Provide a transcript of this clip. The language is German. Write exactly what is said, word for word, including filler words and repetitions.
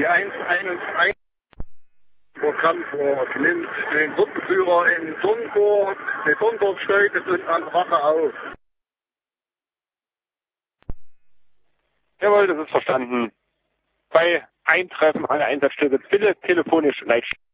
Die eins eins eins vor Frankfurt nimmt den Gruppenführer in Dornburg, der Dornburg steuert und an Wache auf. Jawohl, das ist verstanden. Bei Eintreffen aller Einsatzstelle bitte telefonisch leitstellen.